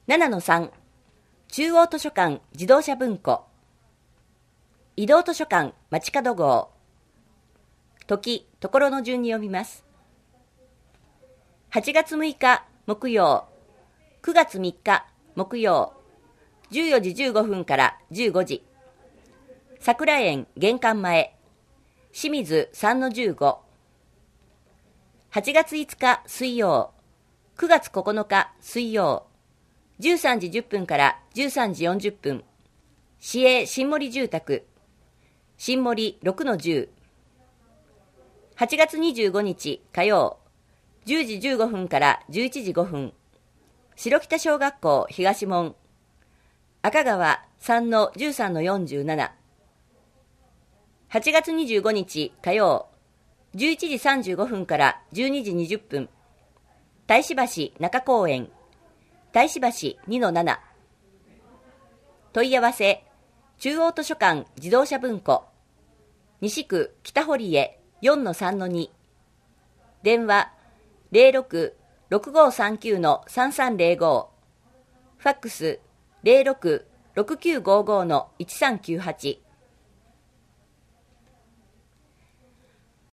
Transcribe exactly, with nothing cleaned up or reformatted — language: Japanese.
ななのさん、中央図書館自動車文庫、移動図書館街角号、時、ところの順に読みます。はちがつむいか木曜、くがつみっか木曜、じゅうよじじゅうごふんからじゅうごじ、桜園玄関前、清水 さんのじゅうご、はちがついつか水曜、くがつここのか水曜、じゅうさんじじゅっぷんからじゅうさんじよんじゅっぷん、市営新森住宅、新森 ろくのじゅう、はちがつにじゅうごにち火曜、じゅうじじゅうごふんからじゅういちじごふん、白北小学校東門、赤川 さんのじゅうさんのよんじゅうなな、はちがつにじゅうごにち火曜、じゅういちじさんじゅうごふんからじゅうにじにじゅっぷん、大師橋中公園、大師橋 にのなな、問い合わせ、中央図書館自動車文庫、西区北堀江 よんのさんのに、電話 ゼロろく ろくごさんきゅう のさんさんゼロご、ファックス ゼロろく ろくきゅうごご のいちさんきゅうはち。